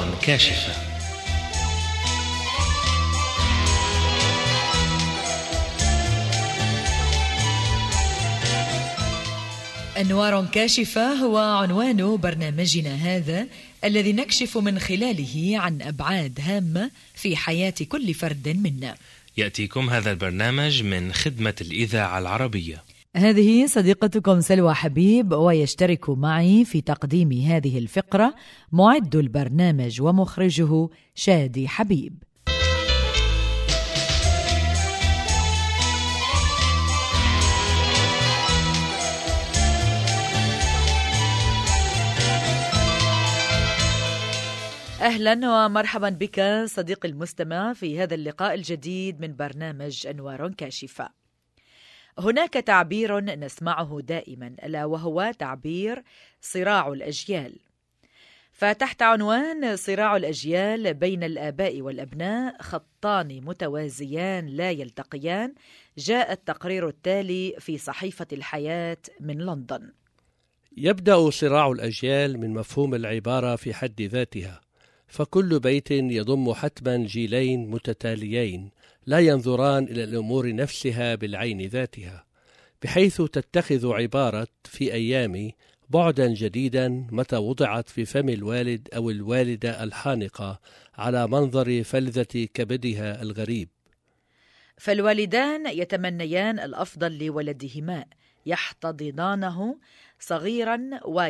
كاشفة. أنوار كاشفة هو عنوان برنامجنا هذا، الذي نكشف من خلاله عن أبعاد هامة في حياة كل فرد منا. يأتيكم هذا البرنامج من خدمة الإذاعة العربية. هذه صديقتكم سلوى حبيب، ويشترك معي في تقديم هذه الفقرة معد البرنامج ومخرجه شادي حبيب. أهلا ومرحبا بك صديقي المستمع في هذا اللقاء الجديد من برنامج أنوار كاشفة. هناك تعبير نسمعه دائما، ألا وهو تعبير صراع الأجيال. فتحت عنوان صراع الأجيال بين الآباء والأبناء، خطان متوازيان لا يلتقيان، جاء التقرير التالي في صحيفة الحياة من لندن. يبدأ صراع الأجيال من مفهوم العبارة في حد ذاتها، فكل بيت يضم حتما جيلين متتاليين لا ينظران إلى الأمور نفسها بالعين ذاتها، بحيث تتخذ عبارة في أيامي بعدا جديدا متى وضعت في فم الوالد أو الوالدة الحانقة على منظر فلذة كبدها الغريب. فالوالدان يتمنيان الأفضل لولدهما، يحتضنانه صغيرا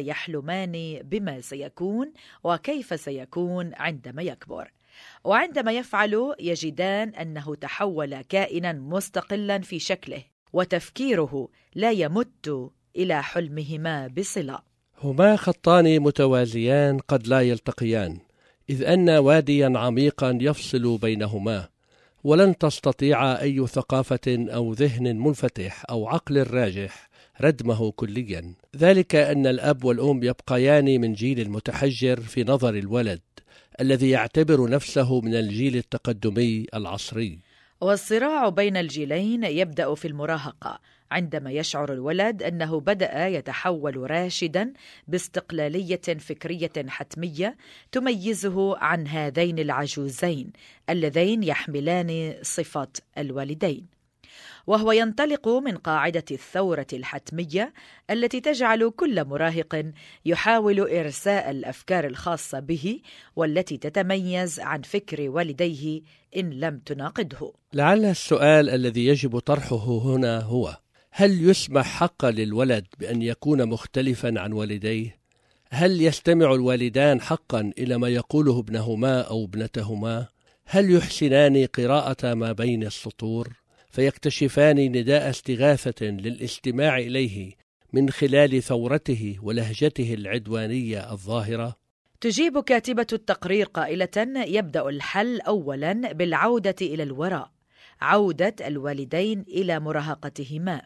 ويحلمان بما سيكون وكيف سيكون عندما يكبر، وعندما يفعل يجدان أنه تحول كائنا مستقلا في شكله، وتفكيره لا يمت إلى حلمهما بصلة. هما خطان متوازيان قد لا يلتقيان، إذ أن واديا عميقا يفصل بينهما، ولن تستطيع أي ثقافة أو ذهن منفتح أو عقل راجح ردمه كليا. ذلك أن الأب والأم يبقيان من جيل المتحجر في نظر الولد الذي يعتبر نفسه من الجيل التقدمي العصري. والصراع بين الجيلين يبدأ في المراهقة، عندما يشعر الولد أنه بدأ يتحول راشدا باستقلالية فكرية حتمية تميزه عن هذين العجوزين اللذين يحملان صفة الوالدين. وهو ينطلق من قاعدة الثورة الحتمية التي تجعل كل مراهق يحاول إرساء الأفكار الخاصة به، والتي تتميز عن فكر والديه إن لم تناقضه. لعل السؤال الذي يجب طرحه هنا هو: هل يسمح حقا للولد بأن يكون مختلفا عن والديه؟ هل يستمع الوالدان حقا إلى ما يقوله ابنهما أو ابنتهما؟ هل يحسنان قراءة ما بين السطور فيكتشفان نداء استغاثة للاستماع إليه من خلال ثورته ولهجته العدوانية الظاهرة؟ تجيب كاتبة التقرير قائلة: يبدأ الحل أولا بالعودة إلى الوراء، عودة الوالدين إلى مراهقتهما،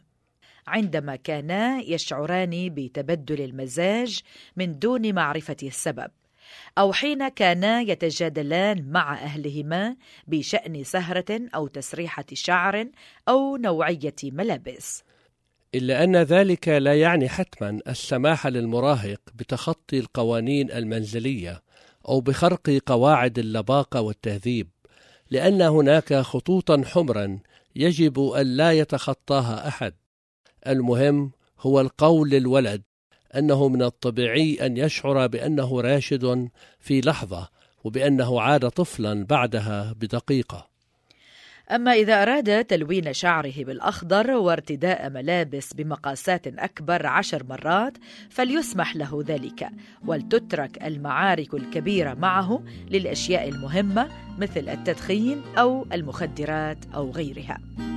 عندما كانا يشعران بتبدل المزاج من دون معرفة السبب، أو حين كانا يتجادلان مع أهلهما بشأن سهرة أو تسريحة شعر أو نوعية ملابس. إلا أن ذلك لا يعني حتما السماح للمراهق بتخطي القوانين المنزلية أو بخرق قواعد اللباقة والتهذيب، لأن هناك خطوطا حمرا يجب أن لا يتخطاها أحد. المهم هو القول للولد أنه من الطبيعي أن يشعر بأنه راشد في لحظة، وبأنه عاد طفلا بعدها بدقيقة. أما إذا أراد تلوين شعره بالأخضر وارتداء ملابس بمقاسات أكبر 10 مرات فليسمح له ذلك، ولتترك المعارك الكبيرة معه للأشياء المهمة مثل التدخين أو المخدرات أو غيرها.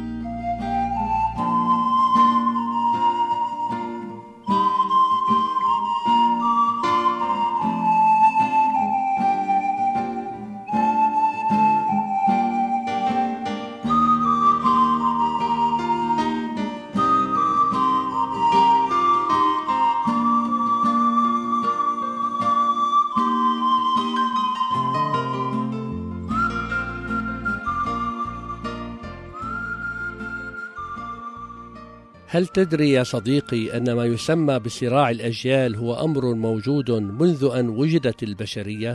هل تدري يا صديقي أن ما يسمى بصراع الأجيال هو أمر موجود منذ أن وجدت البشرية؟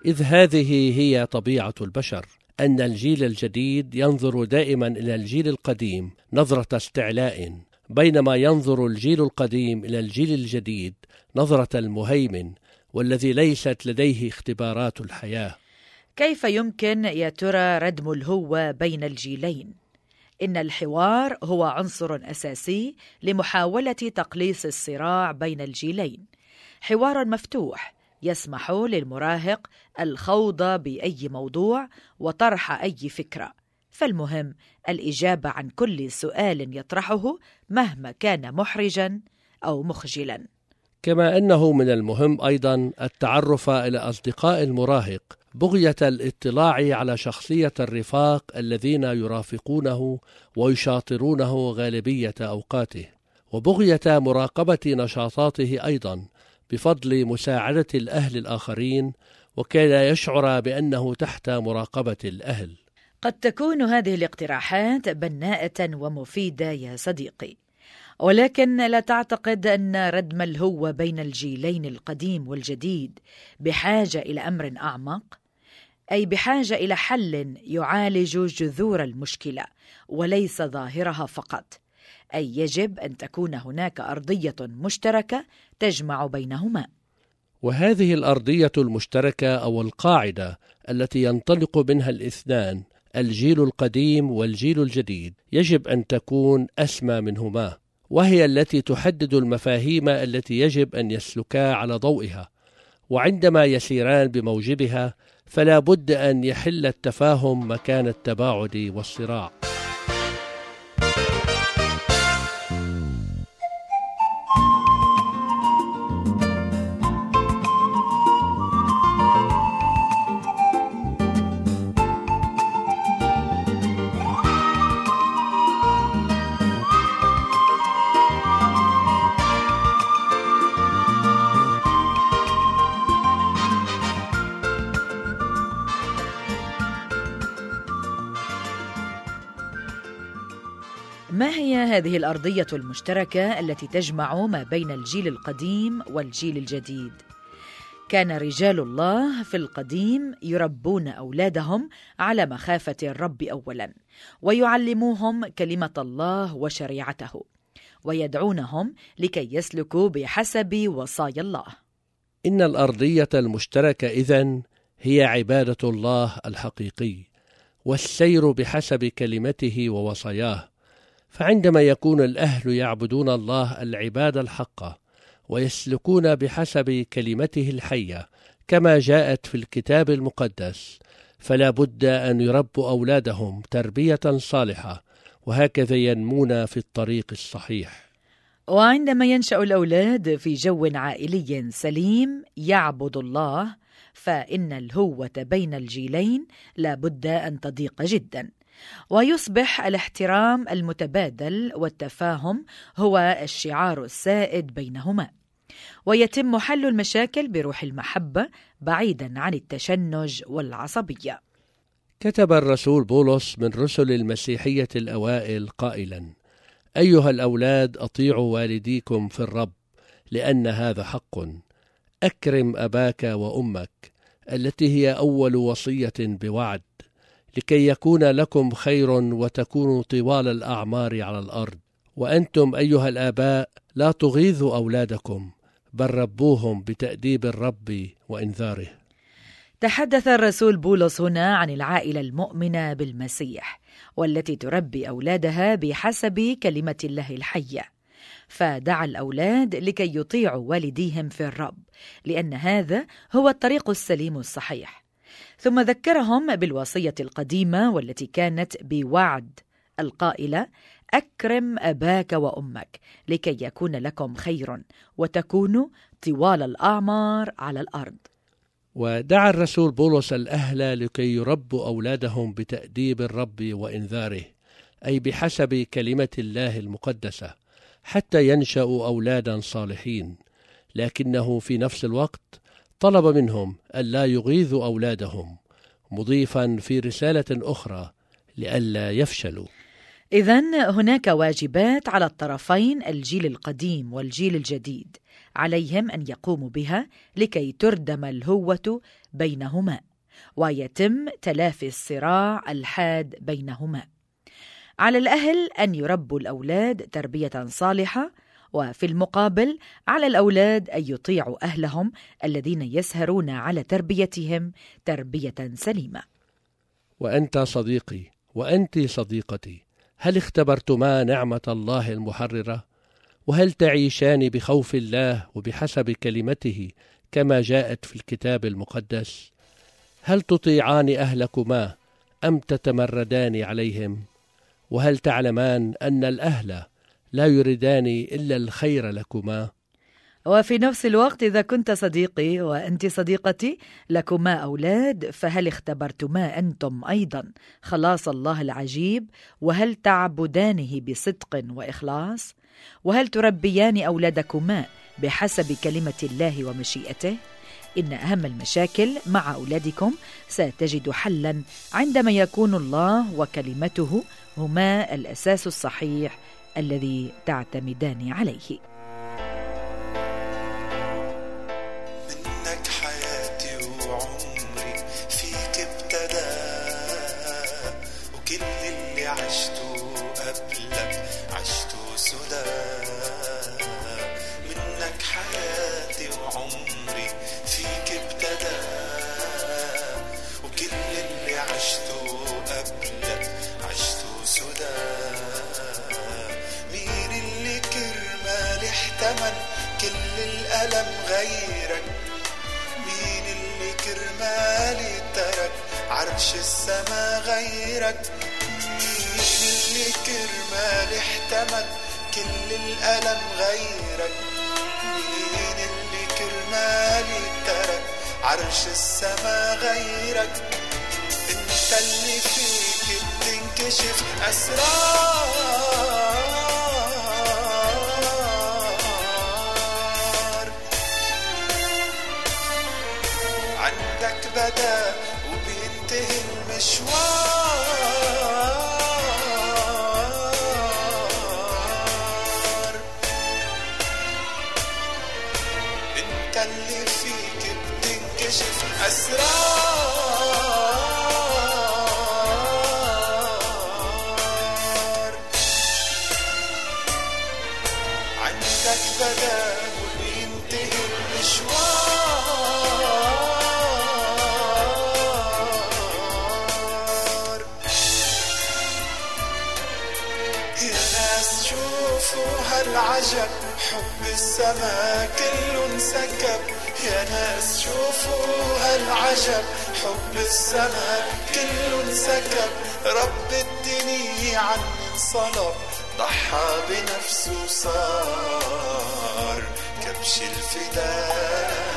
إذ هذه هي طبيعة البشر، أن الجيل الجديد ينظر دائما إلى الجيل القديم نظرة استعلاء، بينما ينظر الجيل القديم إلى الجيل الجديد نظرة المهيمن والذي ليست لديه اختبارات الحياة. كيف يمكن يا ترى ردم الهوة بين الجيلين؟ إن الحوار هو عنصر أساسي لمحاولة تقليص الصراع بين الجيلين، حوار مفتوح يسمح للمراهق الخوض بأي موضوع وطرح أي فكرة، فالمهم الإجابة عن كل سؤال يطرحه مهما كان محرجا أو مخجلا. كما أنه من المهم أيضا التعرف إلى أصدقاء المراهق بغية الاطلاع على شخصية الرفاق الذين يرافقونه ويشاطرونه غالبية أوقاته، وبغية مراقبة نشاطاته أيضا بفضل مساعدة الأهل الآخرين، وكي لا يشعر بأنه تحت مراقبة الأهل. قد تكون هذه الاقتراحات بناءة ومفيدة يا صديقي، ولكن لا تعتقد أن ردم الهوة بين الجيلين القديم والجديد بحاجة إلى أمر أعمق، أي بحاجة إلى حل يعالج جذور المشكلة وليس ظاهرها فقط، أي يجب أن تكون هناك أرضية مشتركة تجمع بينهما. وهذه الأرضية المشتركة أو القاعدة التي ينطلق منها الاثنان، الجيل القديم والجيل الجديد، يجب أن تكون أسمى منهما، وهي التي تحدد المفاهيم التي يجب أن يسلكا على ضوئها، وعندما يسيران بموجبها فلا بد أن يحل التفاهم مكان التباعد والصراع. ما هي هذه الأرضية المشتركة التي تجمع ما بين الجيل القديم والجيل الجديد؟ كان رجال الله في القديم يربون أولادهم على مخافة الرب أولا، ويعلموهم كلمة الله وشريعته، ويدعونهم لكي يسلكوا بحسب وصايا الله. إن الأرضية المشتركة إذن هي عبادة الله الحقيقي والسير بحسب كلمته ووصاياه. فعندما يكون الأهل يعبدون الله العبادة الحقة ويسلكون بحسب كلمته الحية كما جاءت في الكتاب المقدس، فلا بد أن يربوا أولادهم تربية صالحة، وهكذا ينمون في الطريق الصحيح. وعندما ينشأ الأولاد في جو عائلي سليم يعبد الله، فإن الهوة بين الجيلين لا بد أن تضيق جدا، ويصبح الاحترام المتبادل والتفاهم هو الشعار السائد بينهما، ويتم حل المشاكل بروح المحبة بعيدا عن التشنج والعصبية. كتب الرسول بولس من رسل المسيحية الأوائل قائلا: أيها الأولاد أطيعوا والديكم في الرب، لأن هذا حق. أكرم أباك وأمك، التي هي أول وصية بوعد، لكي يكون لكم خير وتكونوا طوال الأعمار على الأرض. وأنتم أيها الآباء لا تغيظوا أولادكم، بل ربوهم بتأديب الرب وإنذاره. تحدث الرسول بولس هنا عن العائلة المؤمنة بالمسيح، والتي تربي أولادها بحسب كلمة الله الحية، فدعا الأولاد لكي يطيعوا والديهم في الرب، لأن هذا هو الطريق السليم الصحيح. ثم ذكرهم بالوصية القديمة والتي كانت بوعد القائلة: أكرم أباك وأمك لكي يكون لكم خير وتكونوا طوال الأعمار على الأرض. ودعا الرسول بولس الأهل لكي يربوا أولادهم بتأديب الرب وإنذاره، أي بحسب كلمة الله المقدسة، حتى ينشأوا أولادا صالحين. لكنه في نفس الوقت طلب منهم ألا يغيظوا أولادهم، مضيفا في رسالة أخرى: لئلا يفشلوا. إذن هناك واجبات على الطرفين، الجيل القديم والجيل الجديد، عليهم أن يقوموا بها لكي تردم الهوة بينهما ويتم تلافي الصراع الحاد بينهما. على الأهل أن يربوا الأولاد تربية صالحة، وفي المقابل على الأولاد أن يطيعوا أهلهم الذين يسهرون على تربيتهم تربية سليمة. وأنت صديقي وأنت صديقتي، هل اختبرتما نعمة الله المحررة؟ وهل تعيشان بخوف الله وبحسب كلمته كما جاءت في الكتاب المقدس؟ هل تطيعان أهلكما أم تتمردان عليهم؟ وهل تعلمان أن الأهل لا يريدان إلا الخير لكما؟ وفي نفس الوقت إذا كنت صديقي وأنت صديقتي لكما أولاد، فهل اختبرتما أنتم أيضا خلاص الله العجيب؟ وهل تعبدانه بصدق وإخلاص؟ وهل تربيان أولادكما بحسب كلمة الله ومشيئته؟ إن أهم المشاكل مع أولادكم ستجد حلا عندما يكون الله وكلمته هما الأساس الصحيح الذي تعتمدان عليه. منك حياتي وعمري فيك ابتدى، وكل اللي عشته قبلك عشته سدى. منك حياتي وعمري فيك ابتدى، وكل اللي عشته قبلك عشته سدى. مين اللي كرمال احتمل كل الألم غيرك؟ مين اللي كرمالي ترك عرش السما غيرك؟ مين اللي كرمال احتمل كل الألم غيرك؟ مين اللي كرمالي ترك عرش السما غيرك؟ انت اللي فيك بتنكشف أسرار، عندك بدأ وبينتهي المشوار. انت اللي فيك بتنكشف أسرار، عندك بدأ وبينتهي المشوار. يا ناس شوفوا هالعجب، حب السما كله انسكب. يا ناس شوفوا هالعجب، حب السما كله انسكب. رب الدنيا عني انصلب، ضحى بنفسه صار كبش الفداء.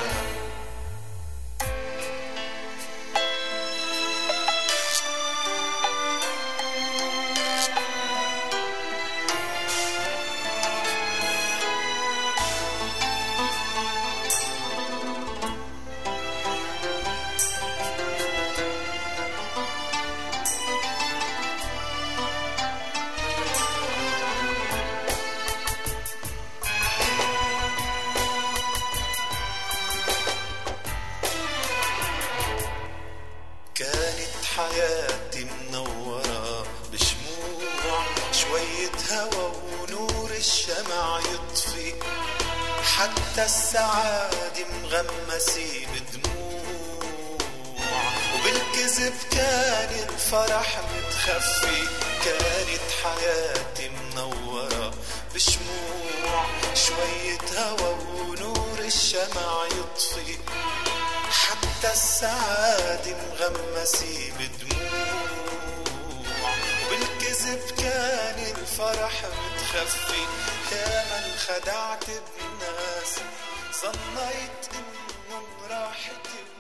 حياتي منورة بشموع، شوية هوا ونور الشمع يطفي، حتى السعادة مغمسة بدموع، وبالكذب كان الفرح متخفي. كانت حياتي منورة بشموع، شوية هوا ونور الشمع يطفي، حتى السعادة مغمسة بدموع، وبالكذب كان الفرح متخفي. يا من خدعت بالناس ظنيت إنه راحتي